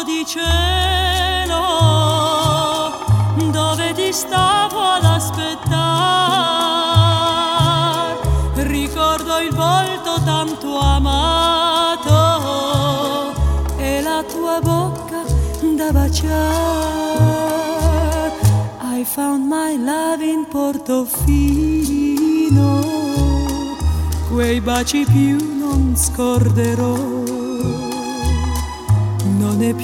di cielo dove ti stavo ad aspettare. Ricordo il volto tanto amato e la tua bocca da baciare. I found my love in Portofino, quei baci più non scorderò. Non è